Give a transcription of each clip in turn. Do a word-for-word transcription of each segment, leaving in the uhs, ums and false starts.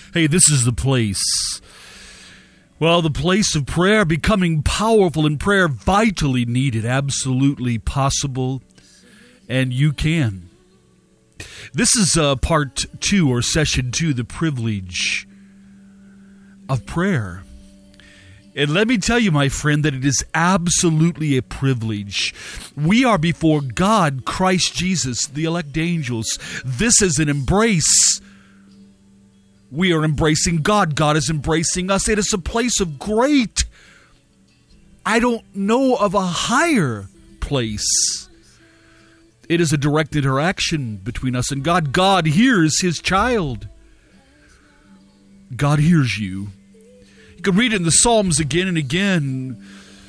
Hey, this is the place. Well, the place of prayer, becoming powerful in prayer, vitally needed, absolutely possible, and you can. This is uh, part two, or session two, the privilege of prayer. And let me tell you, my friend, that it is absolutely a privilege. We are before God, Christ Jesus, the elect angels. This is an embrace. We are embracing God. God is embracing us. It is a place of great, I don't know of a higher place. It is a direct interaction between us and God. God hears His child. God hears you. You can read it in the Psalms again and again.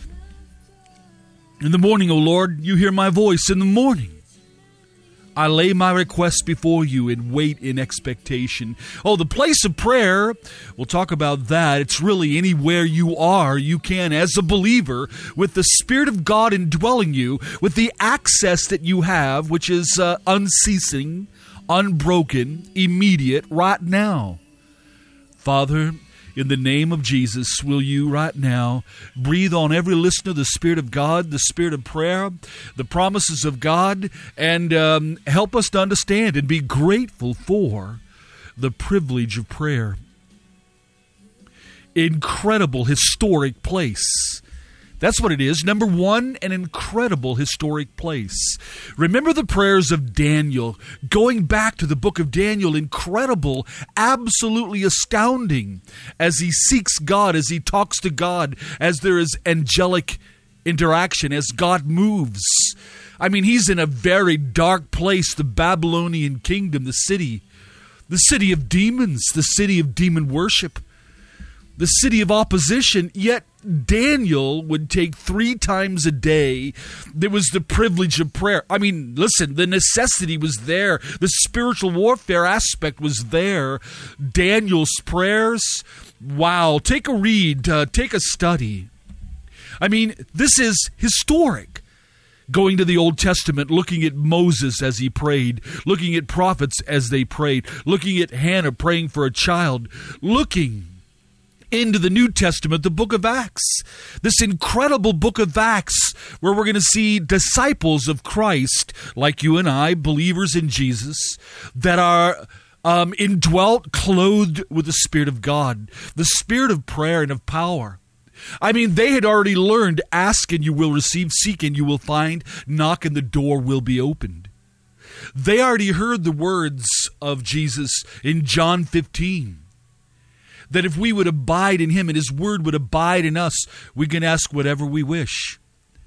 In the morning, O Lord, you hear my voice. In the morning, I lay my requests before you and wait in expectation. Oh, the place of prayer, we'll talk about that. It's really anywhere you are, you can, as a believer, with the Spirit of God indwelling you, with the access that you have, which is uh, unceasing, unbroken, immediate, right now. Father, in the name of Jesus, will you right now breathe on every listener the Spirit of God, the Spirit of prayer, the promises of God, and um, help us to understand and be grateful for the privilege of prayer. Incredible, historic place. That's what it is. Number one, an incredible historic place. Remember the prayers of Daniel. Going back to the book of Daniel, incredible, absolutely astounding as he seeks God, as he talks to God, as there is angelic interaction, as God moves. I mean, he's in a very dark place, the Babylonian kingdom, the city, the city of demons, the city of demon worship, the city of opposition, yet Daniel would take three times a day. There was the privilege of prayer. I mean, listen, the necessity was there. The spiritual warfare aspect was there. Daniel's prayers, wow. Take a read, uh, take a study. I mean, this is historic. Going to the Old Testament, looking at Moses as he prayed, looking at prophets as they prayed, looking at Hannah praying for a child, looking into the New Testament, the book of Acts. This incredible book of Acts where we're going to see disciples of Christ, like you and I, believers in Jesus, that are um, indwelt, clothed with the Spirit of God, the Spirit of prayer and of power. I mean, they had already learned, ask and you will receive, seek and you will find, knock and the door will be opened. They already heard the words of Jesus in John fifteen. That if we would abide in Him and His Word would abide in us, we can ask whatever we wish.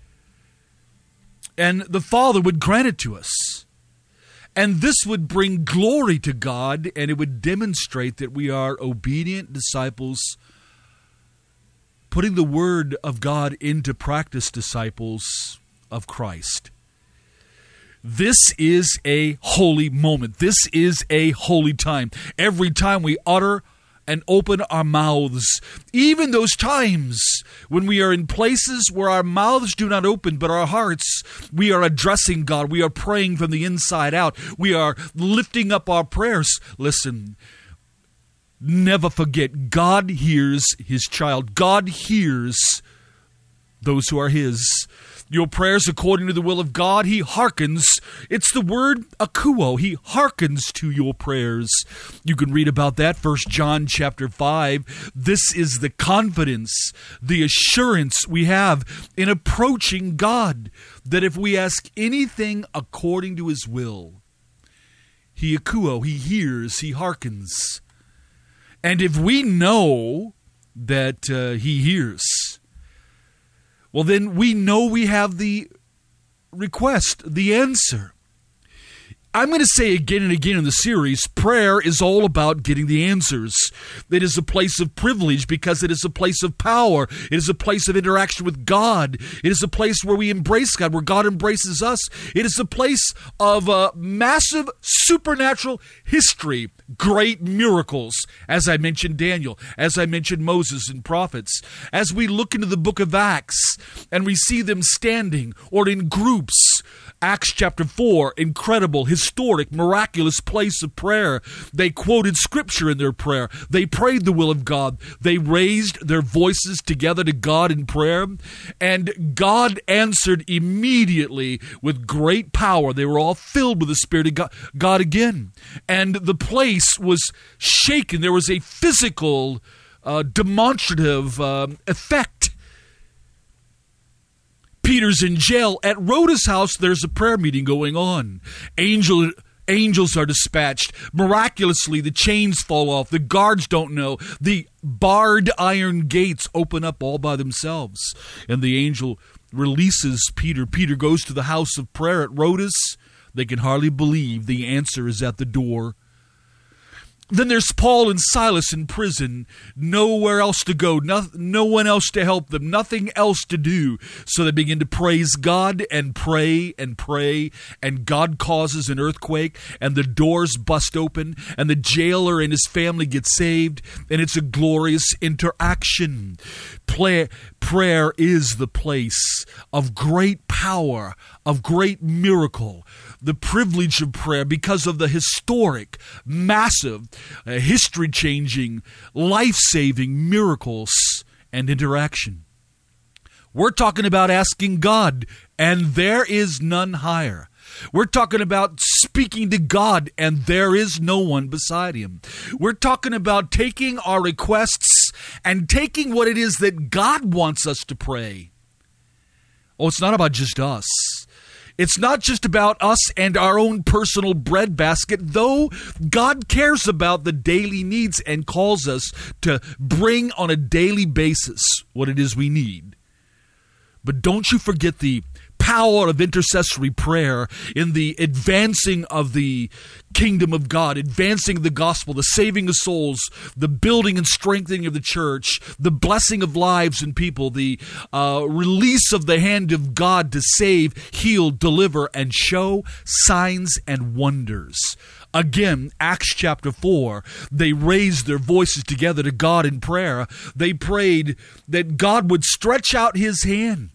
And the Father would grant it to us. And this would bring glory to God, and it would demonstrate that we are obedient disciples, putting the Word of God into practice, disciples of Christ. This is a holy moment. This is a holy time. Every time we utter and open our mouths, even those times when we are in places where our mouths do not open, but our hearts, we are addressing God. We are praying from the inside out. We are lifting up our prayers. Listen, never forget, God hears His child. God hears those who are His. Your prayers according to the will of God, He hearkens. It's the word akuo. He hearkens to your prayers. You can read about that, First John chapter five. This is the confidence, the assurance we have in approaching God, that if we ask anything according to His will, He akuo, He hears, He hearkens. And if we know that uh, He hears, well, then we know we have the request, the answer. I'm going to say again and again in the series, prayer is all about getting the answers. It is a place of privilege because it is a place of power. It is a place of interaction with God. It is a place where we embrace God, where God embraces us. It is a place of uh, massive supernatural history, great miracles, as I mentioned Daniel, as I mentioned Moses and prophets. As we look into the book of Acts and we see them standing or in groups Acts chapter four, incredible, historic, miraculous place of prayer. They quoted scripture in their prayer. They prayed the will of God. They raised their voices together to God in prayer, and God answered immediately with great power. They were all filled with the Spirit of God, God again. And the place was shaken. There was a physical, uh, demonstrative uh, effect. Peter's in jail. At Rhoda's house, there's a prayer meeting going on. Angel, angels are dispatched. Miraculously, the chains fall off. The guards don't know. The barred iron gates open up all by themselves. And the angel releases Peter. Peter goes to the house of prayer at Rhoda's. They can hardly believe the answer is at the door. Then there's Paul and Silas in prison, nowhere else to go, no, no one else to help them, nothing else to do. So they begin to praise God and pray and pray, and God causes an earthquake, and the doors bust open, and the jailer and his family get saved, and it's a glorious interaction. Play, prayer is the place of great power, of great miracle. The privilege of prayer because of the historic, massive, uh, history-changing, life-saving miracles and interaction. We're talking about asking God, and there is none higher. We're talking about speaking to God, and there is no one beside him. We're talking about taking our requests and taking what it is that God wants us to pray. Oh, it's not about just us. It's not just about us and our own personal breadbasket, though God cares about the daily needs and calls us to bring on a daily basis what it is we need. But don't you forget the power of intercessory prayer in the advancing of the kingdom of God, advancing the gospel, the saving of souls, the building and strengthening of the church, the blessing of lives and people, the uh, release of the hand of God to save, heal, deliver, and show signs and wonders. Again, Acts chapter four, they raised their voices together to God in prayer. They prayed that God would stretch out his hand.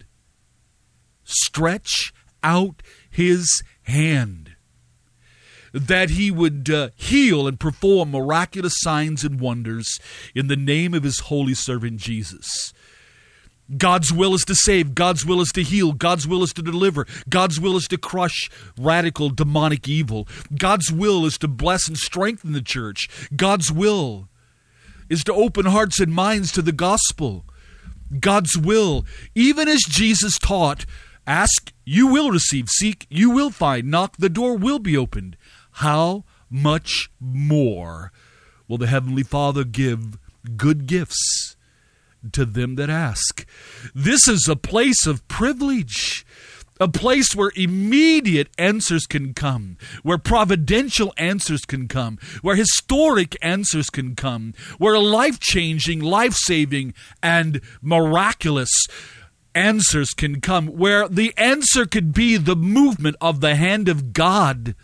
Stretch out his hand. That he would uh, heal and perform miraculous signs and wonders in the name of his holy servant Jesus. God's will is to save. God's will is to heal. God's will is to deliver. God's will is to crush radical demonic evil. God's will is to bless and strengthen the church. God's will is to open hearts and minds to the gospel. God's will, even as Jesus taught, ask, you will receive. Seek, you will find. Knock, the door will be opened. How much more will the Heavenly Father give good gifts to them that ask? This is a place of privilege, a place where immediate answers can come, where providential answers can come, where historic answers can come, where life-changing, life-saving, and miraculous answers can come, where the answer could be the movement of the hand of God.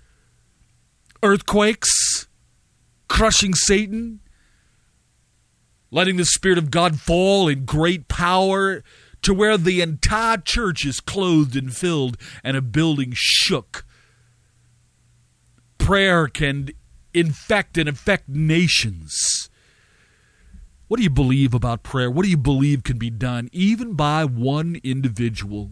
Earthquakes, crushing Satan, letting the Spirit of God fall in great power to where the entire church is clothed and filled and a building shook. Prayer can infect and affect nations. What do you believe about prayer? What do you believe can be done even by one individual?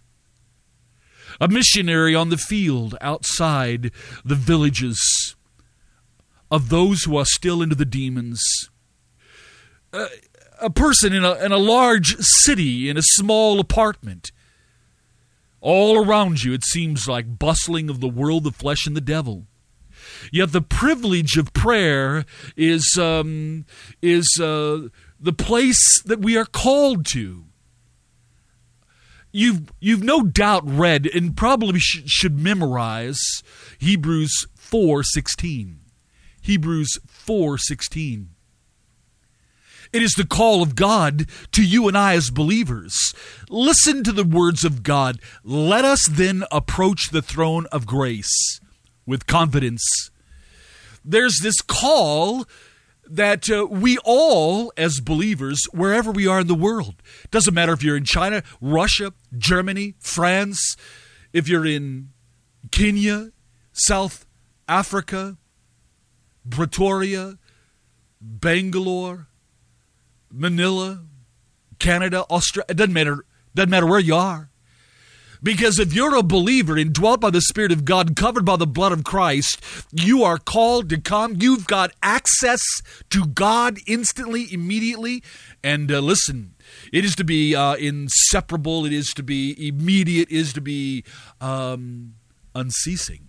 A missionary on the field outside the villages of those who are still into the demons. Uh, a person in a, in a large city, in a small apartment. All around you, it seems like bustling of the world, the flesh, and the devil. Yet the privilege of prayer is um, is uh, the place that we are called to. You've you've no doubt read and probably sh- should memorize Hebrews four sixteen. Hebrews four sixteen. It is the call of God to you and I as believers. Listen to the words of God. Let us then approach the throne of grace with confidence. There's this call that uh, we all, as believers, wherever we are in the world, doesn't matter if you're in China, Russia, Germany, France, if you're in Kenya, South Africa, Pretoria, Bangalore, Manila, Canada, Australia, it doesn't matter, doesn't matter where you are. Because if you're a believer indwelt by the Spirit of God, covered by the blood of Christ, you are called to come. You've got access to God instantly, immediately. And uh, listen, it is to be uh, inseparable. It is to be immediate. It is to be um, unceasing.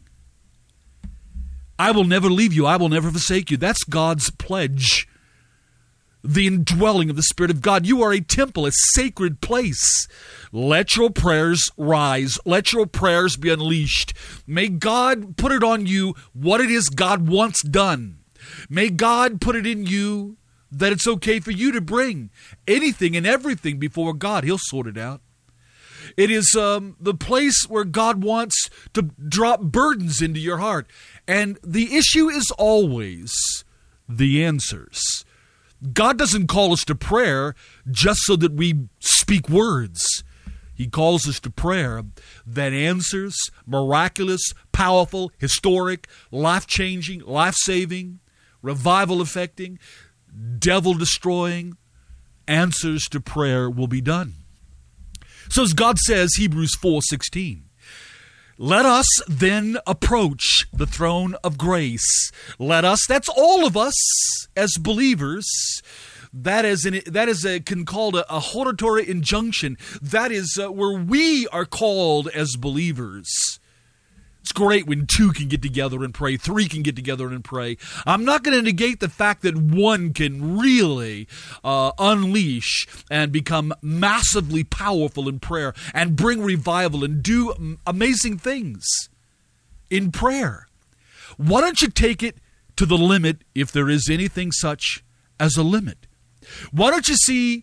I will never leave you. I will never forsake you. That's God's pledge. The indwelling of the Spirit of God. You are a temple, a sacred place. Let your prayers rise. Let your prayers be unleashed. May God put it on you what it is God wants done. May God put it in you that it's okay for you to bring anything and everything before God. He'll sort it out. It is um, the place where God wants to drop burdens into your heart. And the issue is always the answers. God doesn't call us to prayer just so that we speak words. He calls us to prayer that answers, miraculous, powerful, historic, life-changing, life-saving, revival-affecting, devil-destroying answers to prayer will be done. So as God says, Hebrews four sixteen, let us then approach the throne of grace. Let us, that's all of us as believers. That is, an, that is a, can called a, a hortatory injunction. That is uh, where we are called as believers. It's great when two can get together and pray, three can get together and pray. I'm not going to negate the fact that one can really uh, unleash and become massively powerful in prayer and bring revival and do amazing things in prayer. Why don't you take it to the limit, if there is anything such as a limit? Why don't you see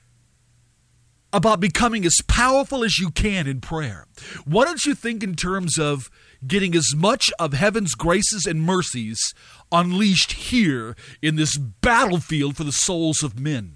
about becoming as powerful as you can in prayer? Why don't you think in terms of getting as much of heaven's graces and mercies unleashed here in this battlefield for the souls of men?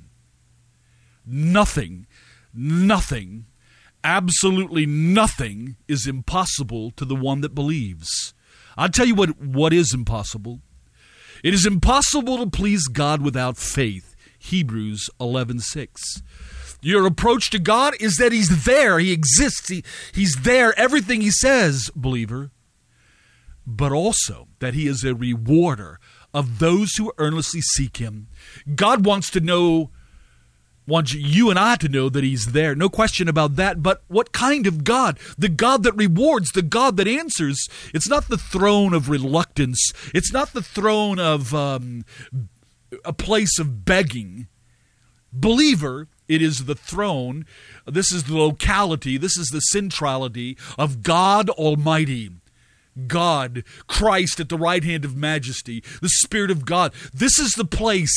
Nothing, nothing, absolutely nothing is impossible to the one that believes. I'll tell you what, what is impossible. It is impossible to please God without faith. Hebrews eleven six. Your approach to God is that He's there. He exists. He, he's there. Everything He says, believer. But also that He is a rewarder of those who earnestly seek Him. God wants to know, wants you and I to know that He's there. No question about that. But what kind of God? The God that rewards, the God that answers. It's not the throne of reluctance. It's not the throne of um, a place of begging. Believer, it is the throne. This is the locality. This is the centrality of God Almighty. God, Christ at the right hand of majesty, the Spirit of God. This is the place,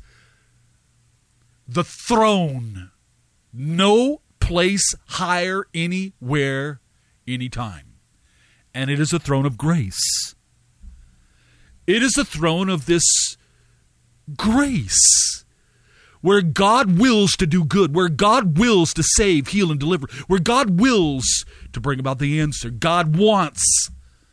the throne. No place higher anywhere, anytime. And it is a throne of grace. It is a throne of this grace, where God wills to do good, where God wills to save, heal, and deliver, where God wills to bring about the answer. God wants.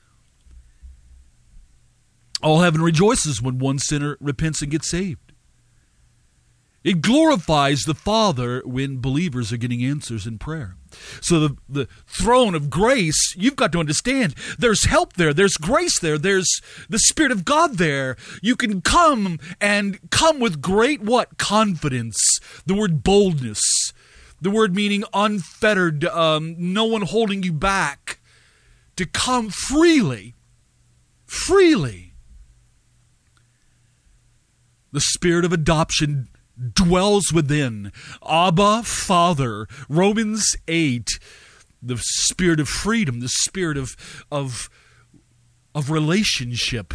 All heaven rejoices when one sinner repents and gets saved. It glorifies the Father when believers are getting answers in prayer. So the, the throne of grace, you've got to understand, there's help there, there's grace there, there's the Spirit of God there. You can come and come with great what? Confidence. The word boldness. The word meaning unfettered, um, no one holding you back. To come freely. Freely. The Spirit of adoption dwells within. Abba, Father. Romans eight. The spirit of freedom, the spirit of, of, of relationship.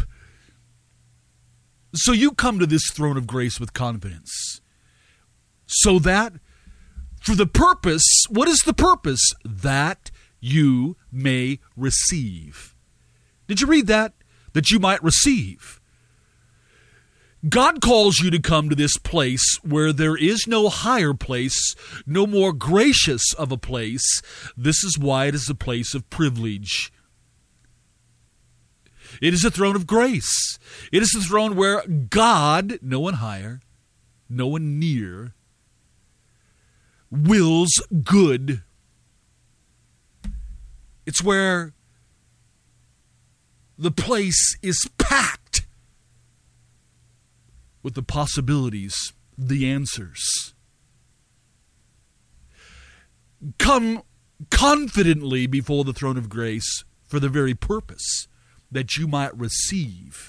So you come to this throne of grace with confidence. So that, for the purpose, what is the purpose? That you may receive. Did you read that? That you might receive. God calls you to come to this place where there is no higher place, no more gracious of a place. This is why it is a place of privilege. It is a throne of grace. It is a throne where God, no one higher, no one near, wills good. It's where the place is packed with the possibilities, the answers. Come confidently before the throne of grace for the very purpose that you might receive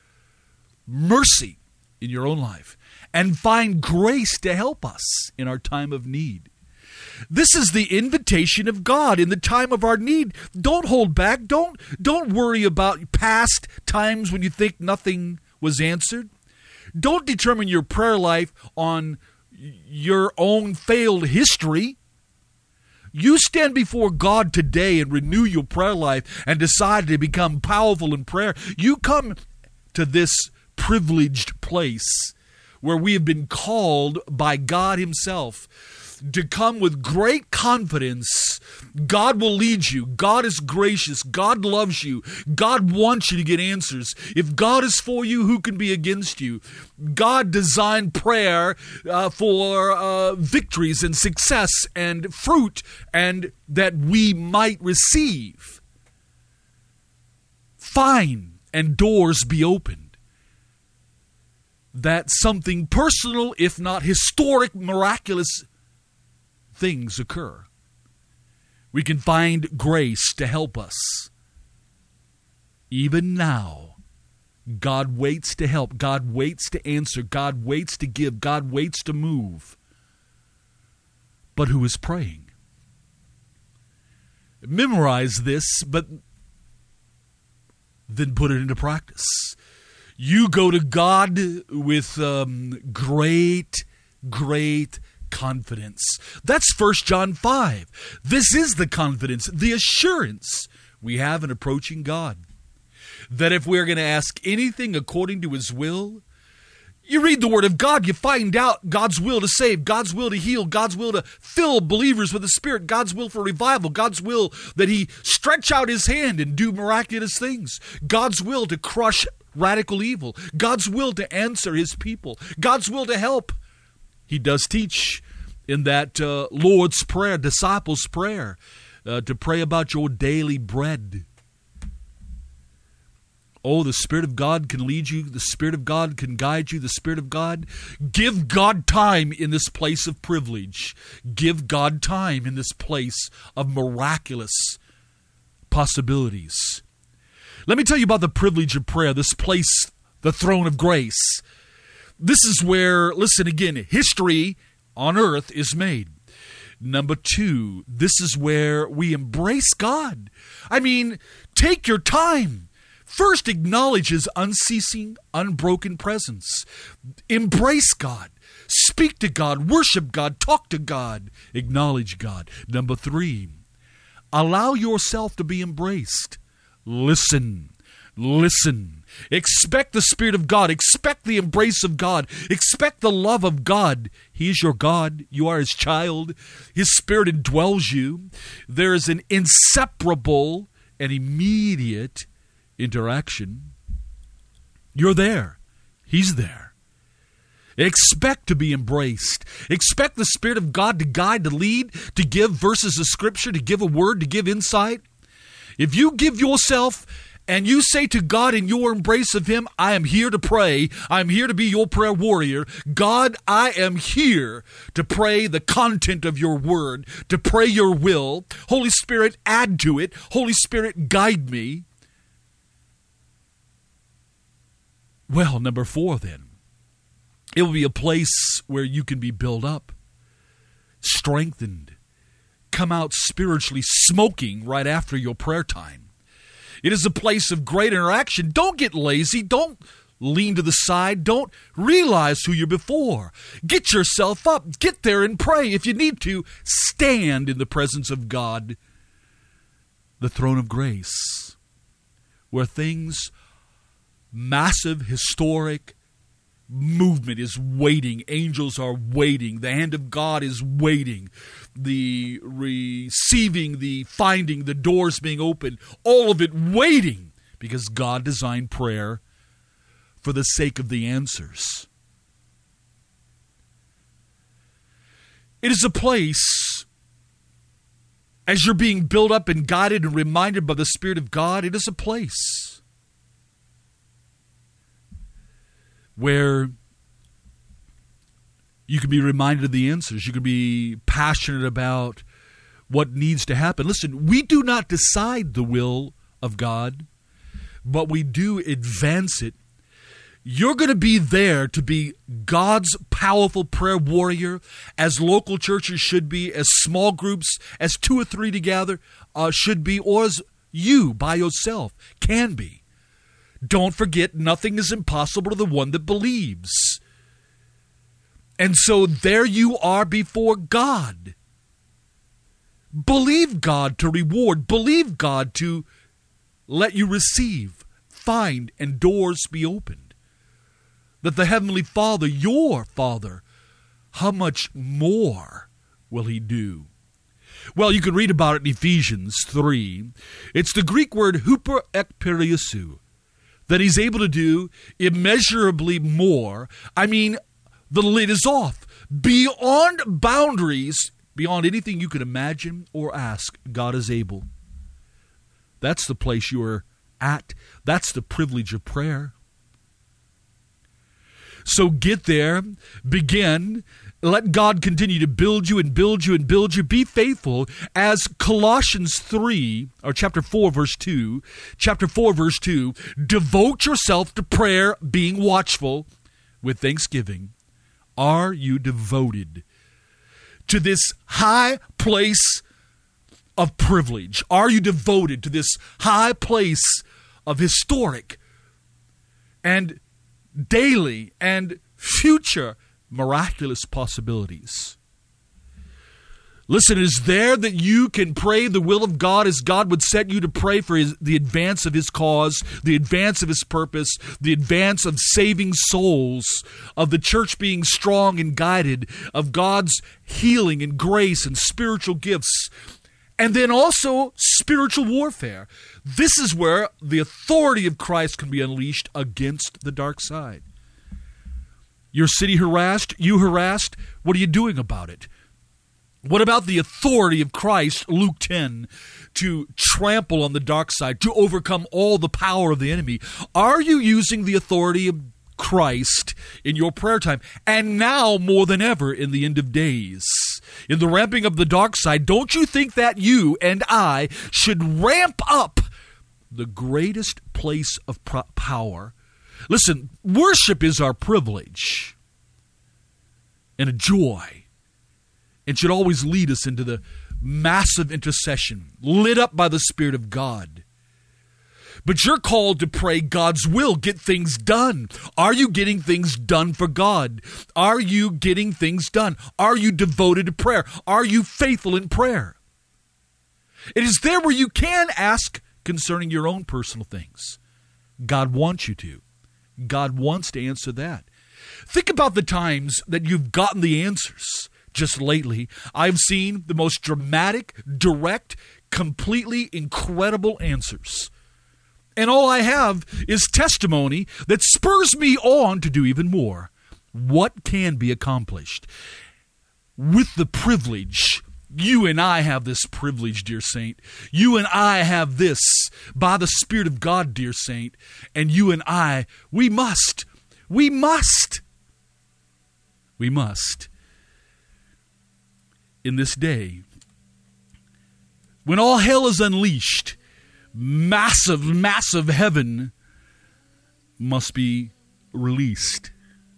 mercy in your own life and find grace to help us in our time of need. This is the invitation of God in the time of our need. Don't hold back. Don't, don't worry about past times when you think nothing was answered. Don't determine your prayer life on your own failed history. You stand before God today and renew your prayer life and decide to become powerful in prayer. You come to this privileged place where we have been called by God Himself to come with great confidence. God will lead you. God is gracious. God loves you. God wants you to get answers. If God is for you, who can be against you? God designed prayer uh, for uh, victories and success and fruit, and that we might receive. Find and doors be opened. That something personal, if not historic, miraculous things occur. We can find grace to help us. Even now, God waits to help. God waits to answer. God waits to give. God waits to move. But who is praying? Memorize this, but then put it into practice. You go to God with um, great, great confidence. That's First John five. This is the confidence, the assurance we have in approaching God. That if we're going to ask anything according to His will, you read the Word of God, you find out God's will to save, God's will to heal, God's will to fill believers with the Spirit, God's will for revival, God's will that He stretch out His hand and do miraculous things, God's will to crush radical evil, God's will to answer His people, God's will to help. He does teach in that uh, Lord's Prayer, disciples' prayer, uh, to pray about your daily bread. Oh, the Spirit of God can lead you. The Spirit of God can guide you. The Spirit of God. Give God time in this place of privilege. Give God time in this place of miraculous possibilities. Let me tell you about the privilege of prayer, this place, the throne of grace. This is where, listen again, history on earth is made. Number two, this is where we embrace God. I mean, take your time. First, acknowledge His unceasing, unbroken presence. Embrace God. Speak to God. Worship God. Talk to God. Acknowledge God. Number three, allow yourself to be embraced. Listen. Listen. Expect the Spirit of God. Expect the embrace of God. Expect the love of God. He is your God. You are His child. His Spirit indwells you. There is an inseparable and immediate interaction. You're there. He's there. Expect to be embraced. Expect the Spirit of God to guide, to lead, to give verses of Scripture, to give a word, to give insight. If you give yourself and you say to God in your embrace of Him, I am here to pray. I'm here to be your prayer warrior. God, I am here to pray the content of your word, to pray your will. Holy Spirit, add to it. Holy Spirit, guide me. Well, number four then. It will be a place where you can be built up, strengthened, come out spiritually smoking right after your prayer time. It is a place of great interaction. Don't get lazy. Don't lean to the side. Don't realize who you're before. Get yourself up. Get there and pray. If you need to, stand in the presence of God, the throne of grace, where things massive, historic, movement is waiting. Angels are waiting. The hand of God is waiting. The receiving, the finding, the doors being opened, all of it waiting, because God designed prayer for the sake of the answers. It is a place, as you're being built up and guided and reminded by the Spirit of God, it is a place where you can be reminded of the answers. You can be passionate about what needs to happen. Listen, we do not decide the will of God, but we do advance it. You're going to be there to be God's powerful prayer warrior, as local churches should be, as small groups, as two or three together uh, should be, or as you by yourself can be. Don't forget, nothing is impossible to the one that believes. And so there you are before God. Believe God to reward. Believe God to let you receive, find, and doors be opened. That the Heavenly Father, your Father, how much more will He do? Well, you can read about it in Ephesians three. It's the Greek word huper ekperiousu, that He's able to do immeasurably more. I mean, the lid is off. Beyond boundaries, beyond anything you could imagine or ask, God is able. That's the place you are at. That's the privilege of prayer. So get there, begin, let God continue to build you and build you and build you. Be faithful, as Colossians three, or chapter four, verse two, chapter four, verse two, devote yourself to prayer, being watchful with thanksgiving. Are you devoted to this high place of privilege? Are you devoted to this high place of historic and daily and future miraculous possibilities? Listen, it is there that you can pray the will of God as God would set you to pray for his, the advance of His cause, the advance of His purpose, the advance of saving souls, of the church being strong and guided, of God's healing and grace and spiritual gifts, and then also spiritual warfare. This is where the authority of Christ can be unleashed against the dark side. Your city harassed, you harassed, what are you doing about it? What about the authority of Christ, Luke ten, to trample on the dark side, to overcome all the power of the enemy? Are you using the authority of Christ in your prayer time? And now more than ever in the end of days, in the ramping of the dark side, don't you think that you and I should ramp up the greatest place of power? Listen, worship is our privilege and a joy. It should always lead us into the massive intercession, lit up by the Spirit of God. But you're called to pray God's will, get things done. Are you getting things done for God? Are you getting things done? Are you devoted to prayer? Are you faithful in prayer? It is there where you can ask concerning your own personal things. God wants you to. God wants to answer that. Think about the times that you've gotten the answers. Just lately, I've seen the most dramatic, direct, completely incredible answers. And all I have is testimony that spurs me on to do even more. What can be accomplished? With the privilege, you and I have this privilege, dear saint. You and I have this by the Spirit of God, dear saint. And you and I, we must, we must, we must. In this day, when all hell is unleashed, massive, massive heaven must be released.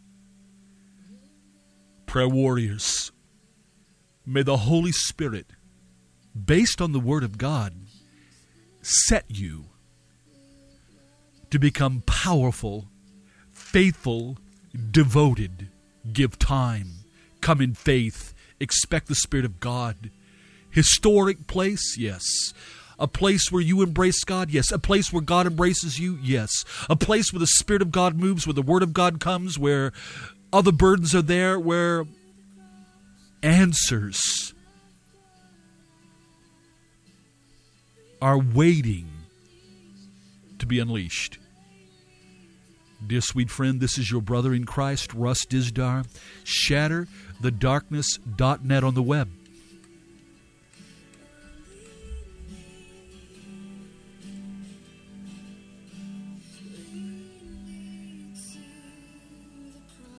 Prayer warriors, may the Holy Spirit, based on the Word of God, set you to become powerful, faithful, devoted. Give time, come in faith, expect the Spirit of God. Historic place, yes. A place where you embrace God? Yes. A place where God embraces you? Yes. A place where the Spirit of God moves, where the Word of God comes, where other burdens are there, where answers are waiting to be unleashed. Dear sweet friend, this is your brother in Christ, Russ Dizdar. shatter the darkness dot net on the web.